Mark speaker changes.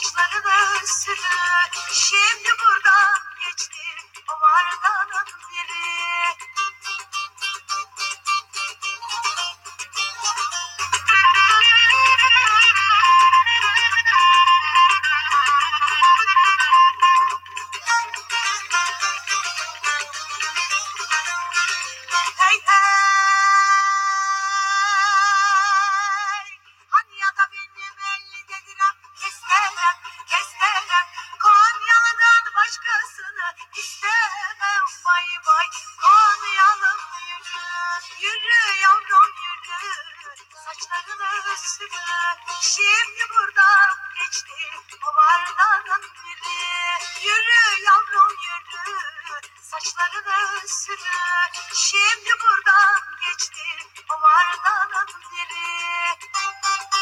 Speaker 1: saçlarını sürür. Şimdi buradan geçti o vardanın biri. Hey hey, hani ya da benim 50 dediler, kestirem, kestirem. Konyalı'dan başkasını istemem, vay vay. Konyalım yürü, yürü yavrum yürü, saçlarını sürür. Şimdi buradan geçti o vardanın biri. Yürü yavrum yürü, saçlarını sürür. Şimdi buradan geçti o vardanın biri.